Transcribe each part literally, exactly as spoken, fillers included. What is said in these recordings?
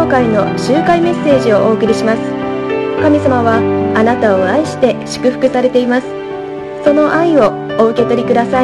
教会の集会メッセージをお送りします。神様はあなたを愛して祝福されています。その愛をお受け取りください。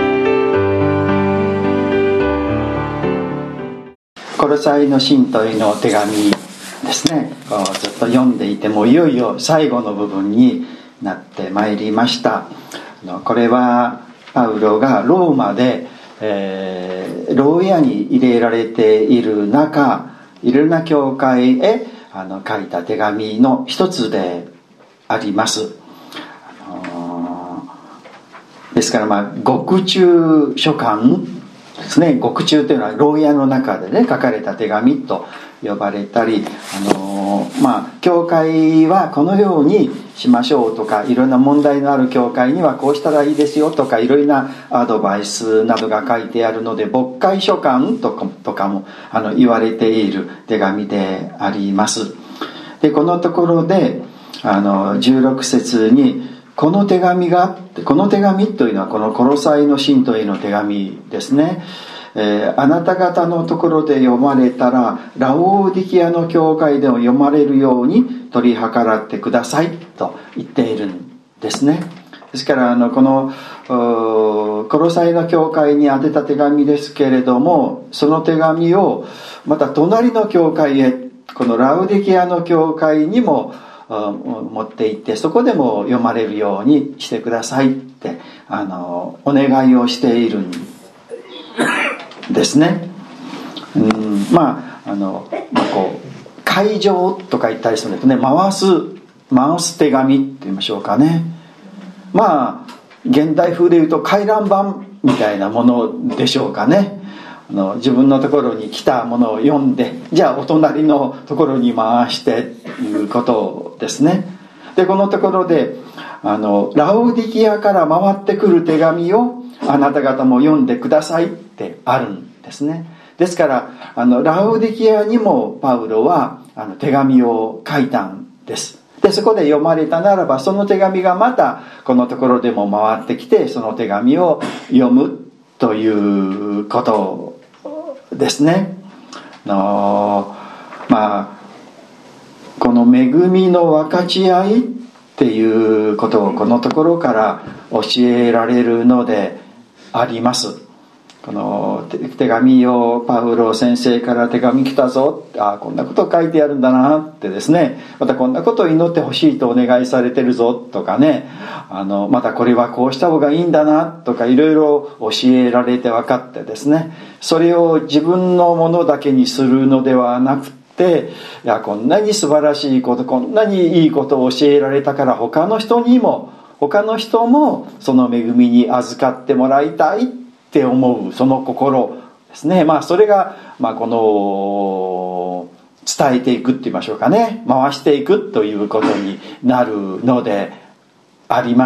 コロサイの信徒への手紙ですね、ずっと読んでいてもいよいよ最後の部分になってまいりました。これはパウロがローマで、えー、牢屋に入れられている中、いろんな教会へあの書いた手紙の一つであります。あのー、ですからまあ獄中書簡ですね。獄中というのは牢屋の中でね書かれた手紙と呼ばれたり、あのー、まあ教会はこのようにしましょうとか、いろんな問題のある教会にはこうしたらいいですよとか、いろいろなアドバイスなどが書いてあるので、牧会書簡とかとかもあの言われている手紙であります。でこのところであのじゅうろく節にこの手紙があって、この手紙というのはこのコロサイの信徒への手紙ですね。えー、あなた方のところで読まれたらラオディキアの教会でも読まれるように取り計らってくださいと言っているんですね。ですからあのこのコロサイの教会に宛てた手紙ですけれども、その手紙をまた隣の教会へ、このラウディキアの教会にも持って行って、そこでも読まれるようにしてくださいってあのお願いをしているんですね。うん、まああの、まあ、こう会場とか言ったりするんですね。回す回す手紙って言いましょうかね。まあ現代風で言うと回覧板みたいなものでしょうかね。あの自分のところに来たものを読んで、じゃあお隣のところに回してということですね。でこのところであのラウディキアから回ってくる手紙をあなた方も読んでくださいってあるんですね。ですからあのラウディキアにもパウロはあの手紙を書いたんです。でそこで読まれたならば、その手紙がまたこのところでも回ってきて、その手紙を読むということですね。のまあこの恵みの分かち合いっていうことをこのところから教えられるのであります。この手紙をパウロ先生から手紙来たぞ、ああこんなこと書いてあるんだなってですね、またこんなことを祈ってほしいとお願いされてるぞとかね、あのまたこれはこうした方がいいんだなとか、いろいろ教えられて分かってですね、それを自分のものだけにするのではなくて、いやこんなに素晴らしいこと、こんなにいいことを教えられたから他の人にも他の人もその恵みに預かってもらいたいって思うその心ですね。まあそれが、まあ、この伝えていくって言いましょうかね、回していくということになるのであります。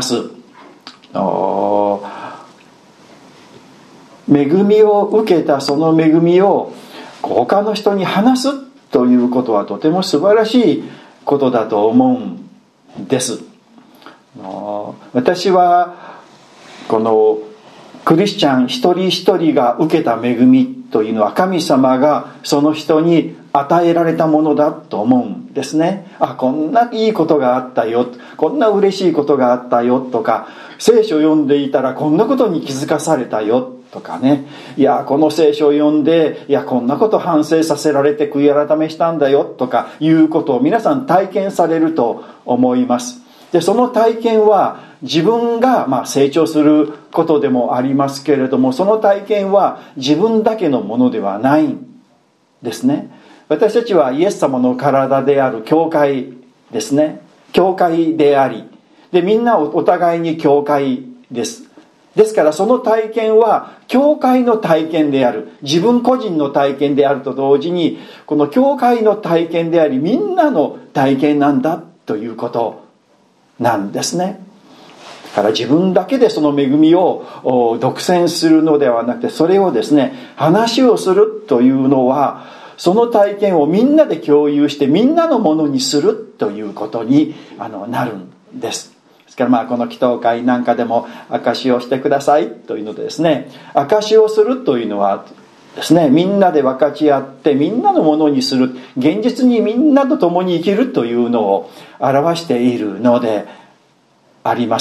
恵みを受けたその恵みを他の人に話すということはとても素晴らしいことだと思うんです。私はこのクリスチャン一人一人が受けた恵みというのは神様がその人に与えられたものだと思うんですね。あ、こんないいことがあったよ、こんな嬉しいことがあったよとか、聖書を読んでいたらこんなことに気づかされたよとかね、いやこの聖書を読んで、いやこんなこと反省させられて悔い改めしたんだよとかいうことを皆さん体験されると思います。でその体験は自分がまあ成長することでもありますけれども、その体験は自分だけのものではないんですね。私たちはイエス様の体である教会ですね。教会であり、でみんなお互いに教会です。ですからその体験は教会の体験である、自分個人の体験であると同時に、この教会の体験であり、みんなの体験なんだということなんですね。だから自分だけでその恵みを独占するのではなくて、それをですね話をするというのは、その体験をみんなで共有してみんなのものにするということにあのなるんです。ですからまあこの祈祷会なんかでも証しをしてくださいというのでですね、証しをするというのはですね、みんなで分かち合ってみんなのものにする、現実にみんなと共に生きるというのを表しているのであります。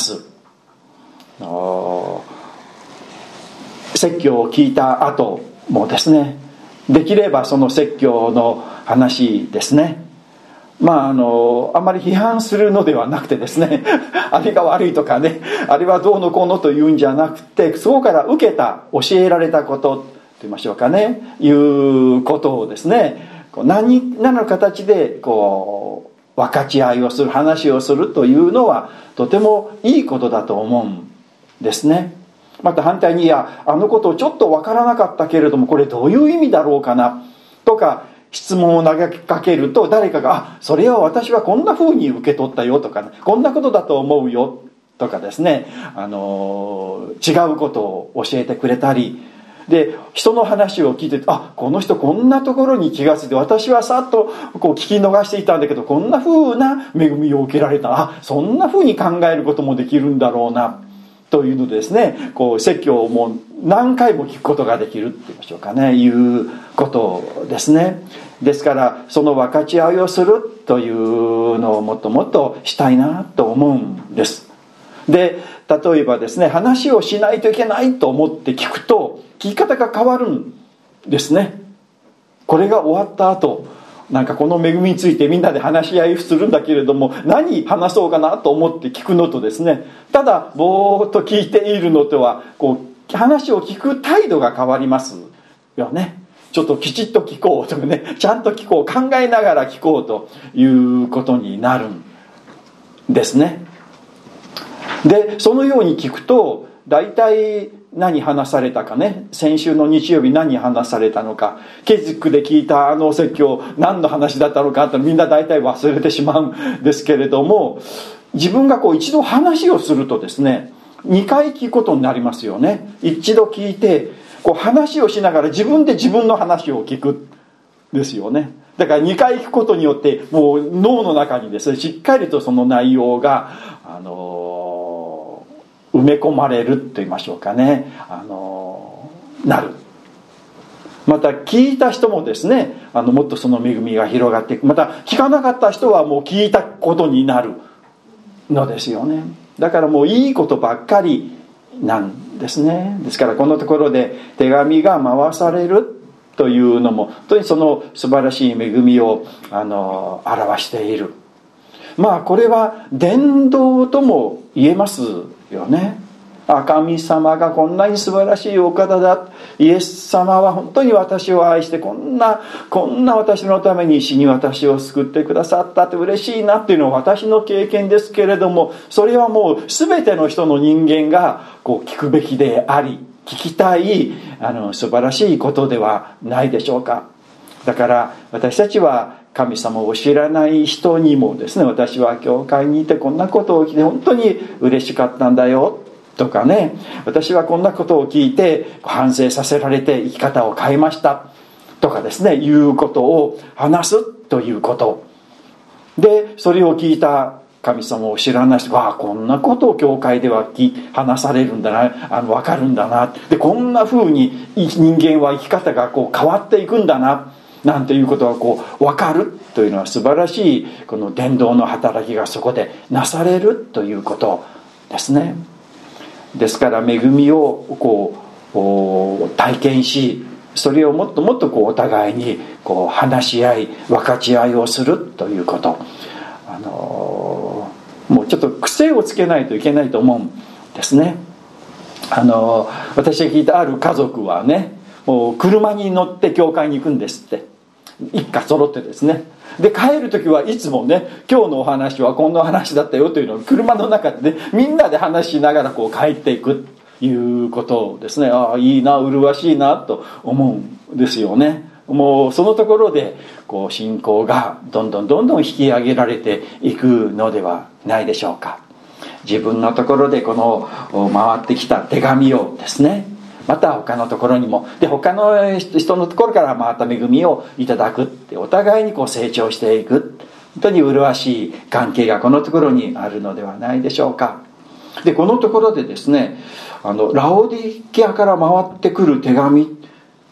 説教を聞いた後もですね、できればその説教の話ですね、まああのあまり批判するのではなくてですねあれが悪いとかね、あれはどうのこうのというんじゃなくて、そこから受けた、教えられたことと言いましょうかね、いうことをですね、何らの形でこう分かち合いをする、話をするというのはとてもいいことだと思うんですね。また反対に、いやあのことをちょっと分からなかったけれどもこれどういう意味だろうかなとか質問を投げかけると、誰かが「あ、それは私はこんな風に受け取ったよ」とか、ね「こんなことだと思うよ」とかですね、あの違うことを教えてくれたりで、人の話を聞いて「あ、この人こんなところに気がついて、私はさっとこう聞き逃していたんだけどこんな風な恵みを受けられた、あ、そんな風に考えることもできるんだろうな」というのでですね、こう説教をもう何回も聞くことができるって言いましょうかね、いうことですね。ですからその分かち合いをするというのをもっともっとしたいなと思うんです。で、例えばですね、話をしないといけないと思って聞くと聞き方が変わるんですね。これが終わった後、なんかこの恵みについてみんなで話し合いするんだけれども、何話そうかなと思って聞くのとですね、ただぼーっと聞いているのとはこう話を聞く態度が変わりますよね。ちょっときちっと聞こうとかね、ちゃんと聞こう、考えながら聞こうということになるんですね。で、そのように聞くと大体何話されたかね、先週の日曜日何話されたのか、ケジックで聞いたあの説教何の話だったのかってみんな大体忘れてしまうんですけれども、自分がこう一度話をするとですね、にかい聞くことになりますよね。一度聞いてこう話をしながら自分で自分の話を聞くですよね。だからにかい聞くことによってもう脳の中にですね、しっかりとその内容があの埋め込まれると言いましょうかね、あのなる。また聞いた人もですね、あのもっとその恵みが広がっていく。また聞かなかった人はもう聞いたことになるのですよね。だからもういいことばっかりなんですね。ですからこのところで手紙が回されるというのも本当にその素晴らしい恵みをあの表している。まあこれは伝道とも言えますよね。あ、神様がこんなに素晴らしいお方だ、イエス様は本当に私を愛してこんなこんな私のために死に私を救ってくださったって嬉しいなっていうのは私の経験ですけれども、それはもう全ての人の人間がこう聞くべきであり、聞きたいあの素晴らしいことではないでしょうか。だから私たちは神様を知らない人にもですね、私は教会にいてこんなことを聞いて本当に嬉しかったんだよとかね、私はこんなことを聞いて反省させられて生き方を変えましたとかですね、いうことを話すということで、それを聞いた神様を知らない人が、あ、こんなことを教会では話されるんだな、あの分かるんだな、でこんな風に人間は生き方がこう変わっていくんだななんていうことがこう分かるというのは、素晴らしいこの伝道の働きがそこでなされるということですね。ですから恵みをこう体験し、それをもっともっとこうお互いにこう話し合い分かち合いをするということ、あのもうちょっと癖をつけないといけないと思うんですね。あの私が聞いたある家族はね、もう車に乗って教会に行くんですって、一家揃ってですね。で帰る時はいつもね、今日のお話はこんな話だったよというのを車の中でね、みんなで話しながらこう帰っていくということですね。ああ、いいな、麗しいなと思うんですよね。もうそのところでこう信仰がどんどんどんどん引き上げられていくのではないでしょうか。自分のところでこの回ってきた手紙をですね、また他のところにも、で他の人のところからまた恵みをいただくって、お互いにこう成長していく、本当に麗しい関係がこのところにあるのではないでしょうか。でこのところでですね、あのラオディケアから回ってくる手紙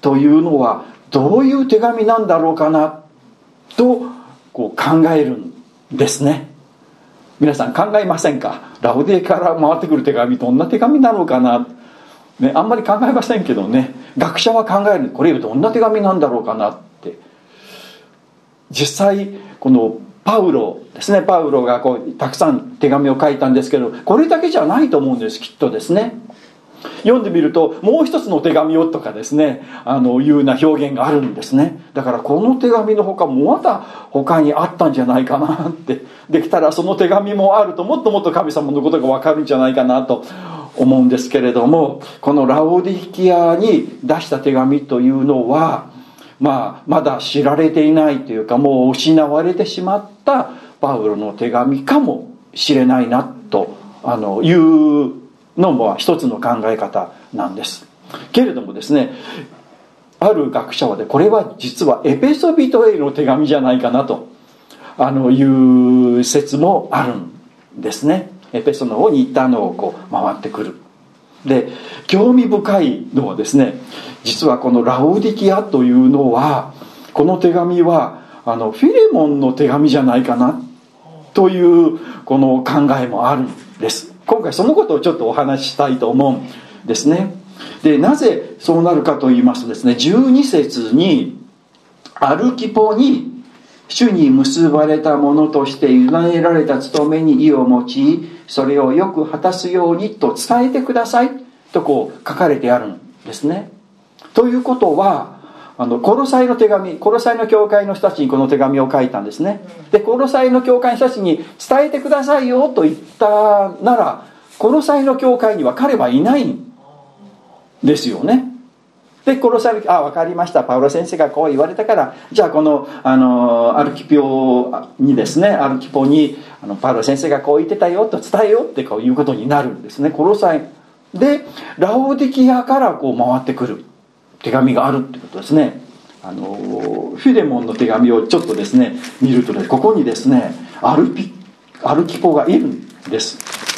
というのはどういう手紙なんだろうかなとこう考えるんですね。皆さん考えませんか？ラオディアから回ってくる手紙、どんな手紙なのかな、ね、あんまり考えませんけどね、学者は考える。これどんな手紙なんだろうかなって。実際このパウロですね、パウロがこうたくさん手紙を書いたんですけど、これだけじゃないと思うんです、きっとですね。読んでみるともう一つの手紙をとかですね、あのいうような表現があるんですね。だからこの手紙の他もまた他にあったんじゃないかなって、できたらその手紙もあるともっともっと神様のことが分かるんじゃないかなと思うんですけれども、このラオディキアに出した手紙というのは、まあ、まだ知られていないというか、もう失われてしまったパウロの手紙かもしれないなとあのいうのも一つの考え方なんです。けれどもですね、ある学者はでこれは実はエペソビトへの手紙じゃないかなとあのいう説もあるんですね。エペソの方に行ったのをこう回ってくる。で興味深いのはですね、実はこのラオディキアというのは、この手紙はあのフィレモンの手紙じゃないかなというこの考えもあるんです。今回そのことをちょっとお話ししたいと思うんですね。でなぜそうなるかと言いますとですね、じゅうに節にアルキポに主に結ばれたものとして委ねられた務めに意を持ち、それをよく果たすようにと伝えてくださいとこう書かれてあるんですね。ということは、あのコロサイの手紙、コロサイの教会の人たちにこの手紙を書いたんですね。でコロサイの教会の人たちに伝えてくださいよと言ったなら、コロサイの教会には彼はいないんですよね。でコロサイ、あ、分かりました、パウロ先生がこう言われたから、じゃあこのあのアルキピオにですね、アルキポにあのパウロ先生がこう言ってたよと伝えようってこういうことになるんですね。コロサイでラオディキアからこう回ってくる手紙があるってことですね。あのフィレモンの手紙をちょっとですね見るとね、ここにですねアルピアルキポがいるんです。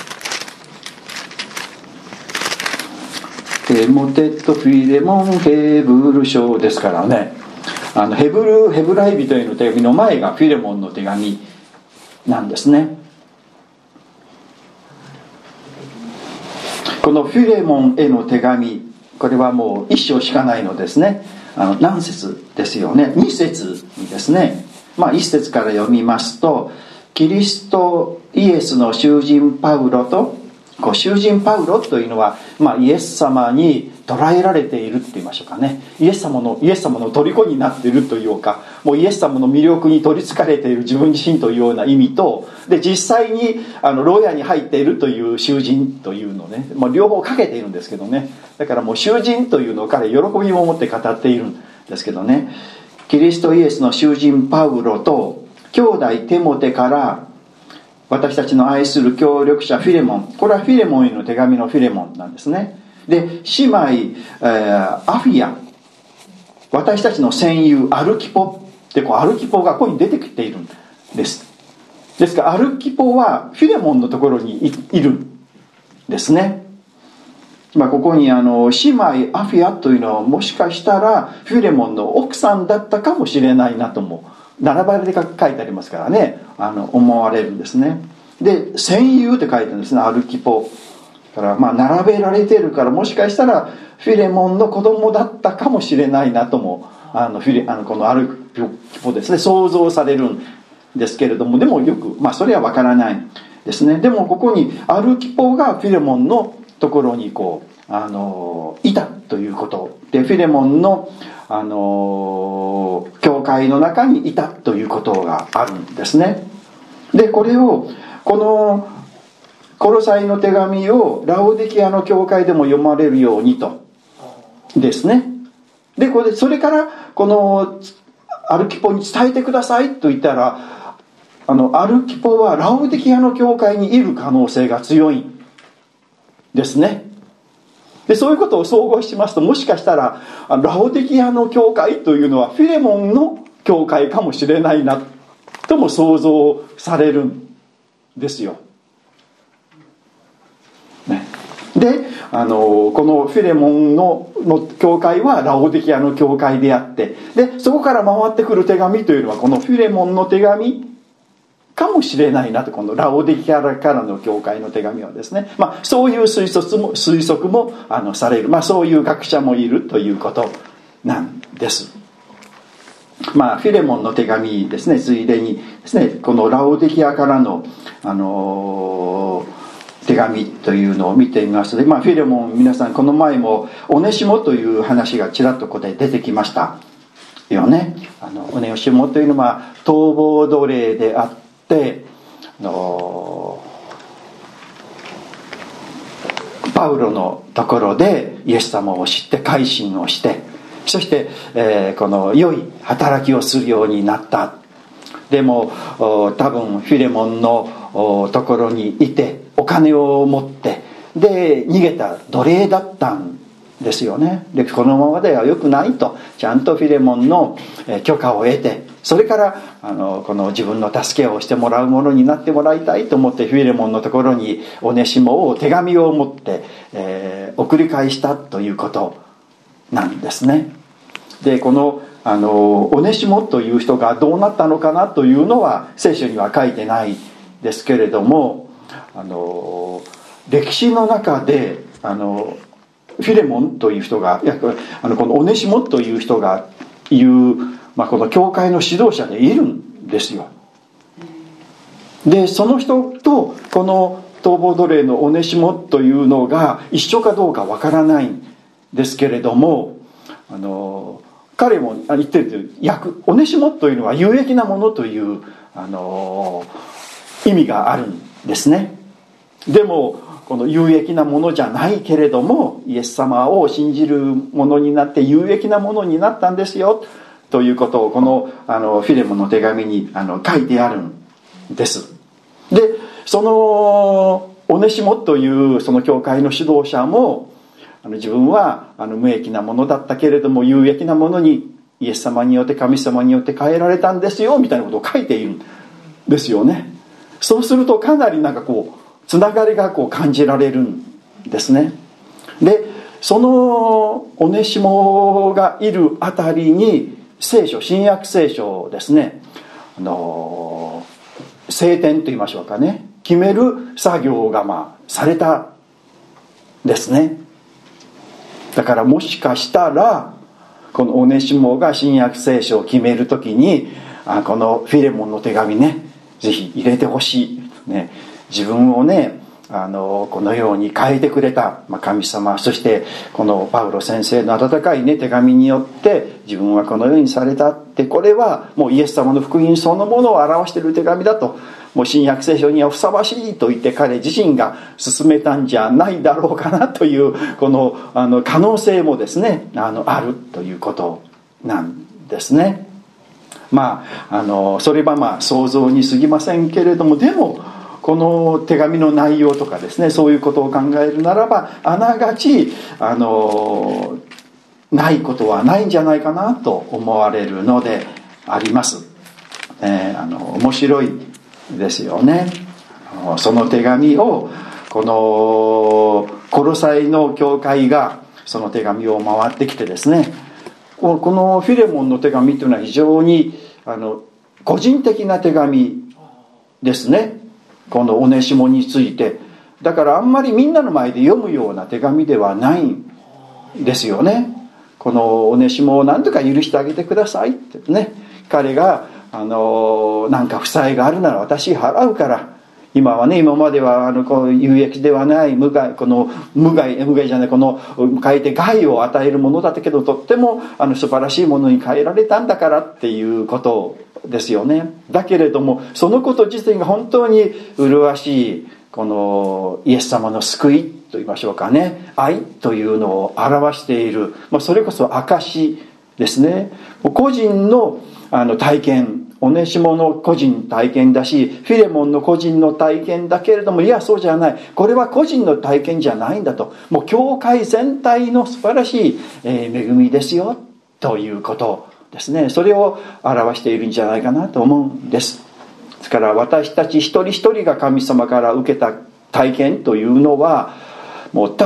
テモテとフィレモンヘブル書ですからね、あのヘブルヘブライ人への手紙の前がフィレモンの手紙なんですね。このフィレモンへの手紙、これはもう一章しかないのですね。あの何節ですよね。に節にですね、まあいち節から読みますと、キリストイエスの囚人パウロと、こう囚人パウロというのは、まあ、イエス様に捕らえられているって言いましょうかね。イエス様のイエス様の虜になっているというか、もうイエス様の魅力に取りつかれている自分自身というような意味と、で実際にあの牢屋に入っているという囚人というのね、もう両方かけているんですけどね。だからもう囚人というのを彼喜びを持って語っているんですけどね。キリストイエスの囚人パウロと兄弟テモテから私たちの愛する協力者フィレモン、これはフィレモンへの手紙のフィレモンなんですね。で姉妹、えー、アフィア、私たちの戦友アルキポで、こうアルキポがここに出てきているんです。ですからアルキポはフィレモンのところに い, いるんですね。まあ、ここにあの姉妹アフィアというのはもしかしたらフィレモンの奥さんだったかもしれないなとも並ばれて書いてありますからね、あの思われるんですね。で戦友って書いてあるんですね、アルキポからまあ並べられているから、もしかしたらフィレモンの子供だったかもしれないなともあのフィレあのこのアルキポですね想像されるんですけれども、でもよくまあそれは分からないですね。でもここにアルキポがフィレモンのところにこうあのいたということで、フィレモンのあの教会の中にいたということがあるんですね。でこれをこのコロサイの手紙をラオディキアの教会でも読まれるようにとですね。でこれそれからこのアルキポに伝えてくださいと言ったら、あのアルキポはラオディキアの教会にいる可能性が強いんですね。でそういうことを総合しますと、もしかしたらラオディキアの教会というのはフィレモンの教会かもしれないなとも想像されるんですよ、ね、であのこのフィレモン の, の教会はラオディケアの教会であって、でそこから回ってくる手紙というのはこのフィレモンの手紙かもしれないなと、このラオディケアからの教会の手紙はですね、まあ、そういう推測も推測もあのされる、まあ、そういう学者もいるということなんです。まあ、フィレモンの手紙ですね、ついでにですね、このラオディケアからの、あのー、手紙というのを見てみますと、まあ、フィレモン、皆さんこの前もオネシモという話がちらっとここで出てきましたよね。あのオネシモというのは逃亡奴隷であって、あのー、パウロのところでイエス様を知って改心をして、そして、えー、この良い働きをするようになった。でも多分フィレモンのところにいてお金を持ってで逃げた奴隷だったんですよね。でこのままでは良くないと、ちゃんとフィレモンの許可を得て、それからあのこの自分の助けをしてもらうものになってもらいたいと思ってフィレモンのところにオネシモを手紙を持って、えー、送り返したということなんですね。でこのあのオネシモという人がどうなったのかなというのは聖書には書いてないですけれども、あの歴史の中であのフィレモンという人が、あのこのオネシモという人がいう、まあ、この教会の指導者でいるんですよ。でその人とこの逃亡奴隷のオネシモというのが一緒かどうかわからないんですけれども、あの彼も言ってるという訳、オネシモというのは有益なものという、あの意味があるんですね。でもこの有益なものじゃないけれどもイエス様を信じるものになって有益なものになったんですよということをこの、あのフィレモンの手紙にあの書いてあるんです。でそのオネシモというその教会の指導者もあの自分はあの無益なものだったけれども有益なものにイエス様によって神様によって変えられたんですよみたいなことを書いているんですよね。そうするとかなりなんかこうつながりがこう感じられるんですね。でそのオネシモがいるあたりに聖書、新約聖書ですね、あの聖典と言いましょうかね、決める作業がまあされたですね。だからもしかしたらこのオネシモが新約聖書を決めるときにあこのフィレモンの手紙ねぜひ入れてほしい、ね、自分をねあのこのように変えてくれた、まあ、神様、そしてこのパウロ先生の温かい、ね、手紙によって自分はこのようにされたって、これはもうイエス様の福音そのものを表している手紙だと、もう新約聖書にはふさわしいと言って彼自身が進めたんじゃないだろうかなというこの、あの可能性もですね あのあるということなんですね。まああのそれはまあ想像に過ぎませんけれども、でもこの手紙の内容とかですね、そういうことを考えるならばあながちあのないことはないんじゃないかなと思われるのであります、えー、あの面白いですよね。その手紙をこのコロサイの教会がその手紙を回ってきてですね、このフィレモンの手紙というのは非常にあの個人的な手紙ですね。このオネシモについてだからあんまりみんなの前で読むような手紙ではないんですよね。このオネシモを何とか許してあげてくださいってね、彼があのなんか負債があるなら私払うから、今はね今まではあのこう有益ではない無害、この無害無害じゃないこの変えて害を与えるものだったけどとってもあの素晴らしいものに変えられたんだからっていうことですよね。だけれどもそのこと自体が本当に麗しいこのイエス様の救いと言いましょうかね、愛というのを表している、まあ、それこそ証ですね。個人のあの体験、オネシモの個人体験だしフィレモンの個人の体験だけれども、いやそうじゃない、これは個人の体験じゃないんだと、もう教会全体の素晴らしい、えー、恵みですよということですね。それを表しているんじゃないかなと思うんです。ですから私たち一人一人が神様から受けた体験というのはもうただ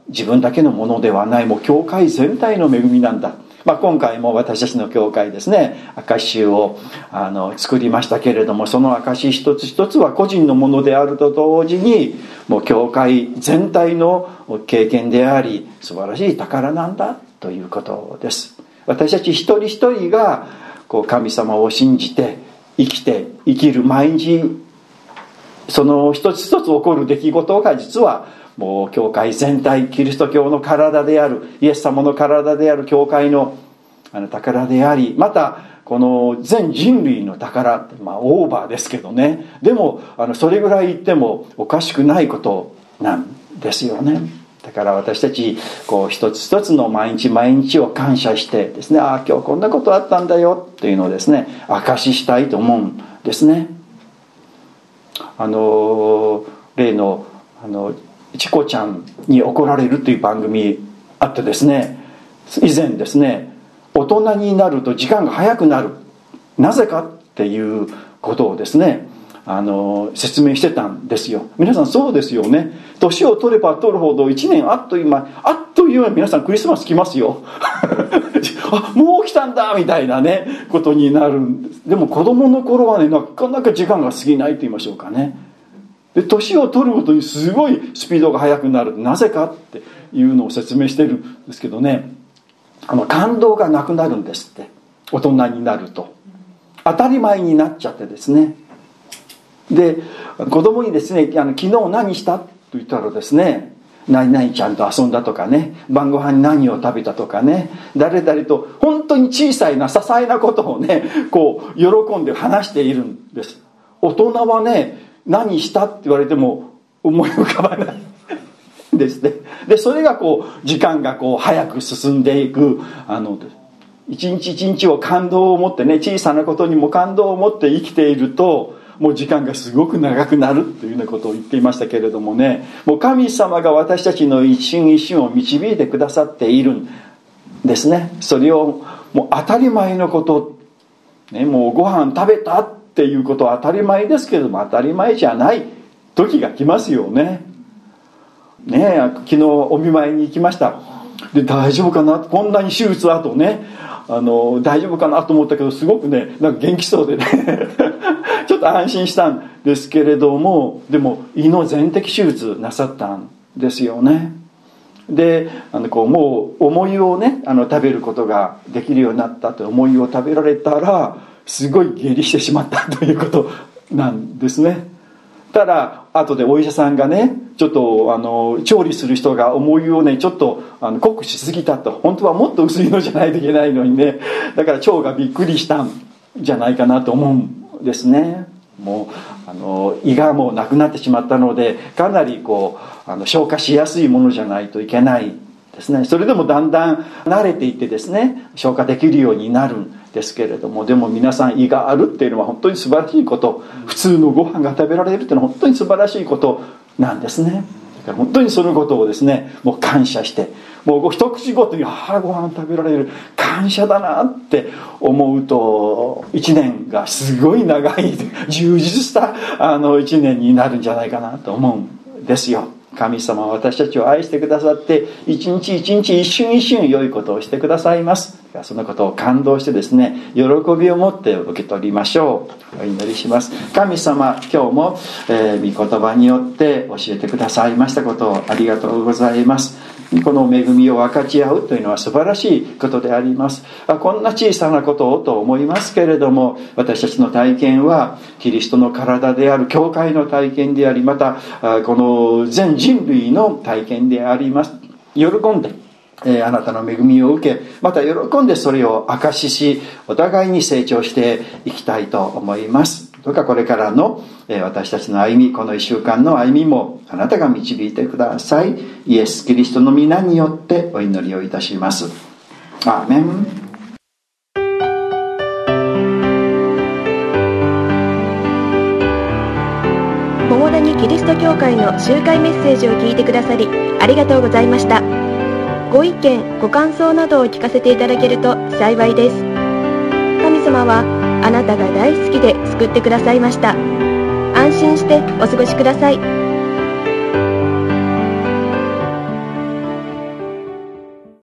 自分だけのものではない、もう教会全体の恵みなんだ。まあ、今回も私たちの教会ですね、証しをあの作りましたけれども、その証し一つ一つは個人のものであると同時に、もう教会全体の経験であり、素晴らしい宝なんだということです。私たち一人一人がこう神様を信じて生きて生きる毎日、その一つ一つ起こる出来事が実はもう教会全体、キリスト教の体である、イエス様の体である教会のあの宝であり、またこの全人類の宝って、まあオーバーですけどね、でもあのそれぐらい言ってもおかしくないことなんですよね。だから私たちこう一つ一つの毎日毎日を感謝してですね、ああ今日こんなことあったんだよっていうのをですね、証ししたいと思うんですね。あの例のあのチコちゃんに怒られるという番組あってですね、以前ですね、大人になると時間が早くなる、なぜかっていうことをですね、あの説明してたんですよ。皆さんそうですよね。年を取れば取るほどいちねんあっという間、あっという間に皆さんクリスマス来ますよ。あ、もう来たんだみたいなねことになるんです。でも子供の頃はね、なかなか時間が過ぎないと言いましょうかね。で年を取るごとにすごいスピードが速くなる。なぜかっていうのを説明してるんですけどね、あの感動がなくなるんですって。大人になると当たり前になっちゃってですね。で子供にですね、あの昨日何したと言ったらですね、何々ちゃんと遊んだとかね、晩ご飯に何を食べたとかね、誰々と本当に小さいな些細なことをね、こう喜んで話しているんです。大人はね、何したって言われても思い浮かばないですね。でそれがこう時間がこう早く進んでいく、あの一日一日を感動を持ってね、小さなことにも感動を持って生きていると、もう時間がすごく長くなるというようなことを言っていましたけれどもね、もう神様が私たちの一瞬一瞬を導いてくださっているんですね。それをもう当たり前のこと、ね、もうご飯食べたっていうことは当たり前ですけれども、当たり前じゃない時が来ますよね。ねえ、昨日お見舞いに行きました。で大丈夫かな、こんなに手術後ね、あの大丈夫かなと思ったけど、すごくねなんか元気そうでねちょっと安心したんですけれども、でも胃の全摘手術なさったんですよね。であのこうもう重いをね、あの食べることができるようになったと、重いを食べられたらすごい下痢してしまったということなんですね。ただ後でお医者さんがね、ちょっとあの調理する人が重いをねちょっとあの濃くしすぎたと、本当はもっと薄いのじゃないといけないのにね、だから腸がびっくりしたんじゃないかなと思うんですね。もうあの胃がもうなくなってしまったので、かなりこうあの消化しやすいものじゃないといけないですね。それでもだんだん慣れていってですね、消化できるようになるんですけれども、でも皆さん胃があるっていうのは本当に素晴らしいこと、普通のご飯が食べられるっていうのは本当に素晴らしいことなんですね。だから本当にそのことをですね、もう感謝して、もう一口ごとにああご飯食べられる、感謝だなって思うと、一年がすごい長い充実したあの一年になるんじゃないかなと思うんですよ。神様は私たちを愛してくださって、一日一日一瞬一瞬良いことをしてくださいます。そのことを感動してですね、喜びを持って受け取りましょう。お祈りします。神様、今日も、えー、御言葉によって教えてくださいましたことをありがとうございます。この恵みを分かち合うというのは素晴らしいことであります。こんな小さなことをと思いますけれども、私たちの体験はキリストの体である教会の体験であり、またこの全人類の体験であります。喜んであなたの恵みを受け、また喜んでそれを証しし、お互いに成長していきたいと思います。どうかこれからの私たちの歩み、この一週間の歩みもあなたが導いてください。イエス・キリストの皆によってお祈りをいたします。アーメン。 桃谷キリスト教会の集会メッセージを聞いてくださりありがとうございました。ご意見ご感想などを聞かせていただけると幸いです。神様はあなたが大好きで救ってくださいました。安心してお過ごしください。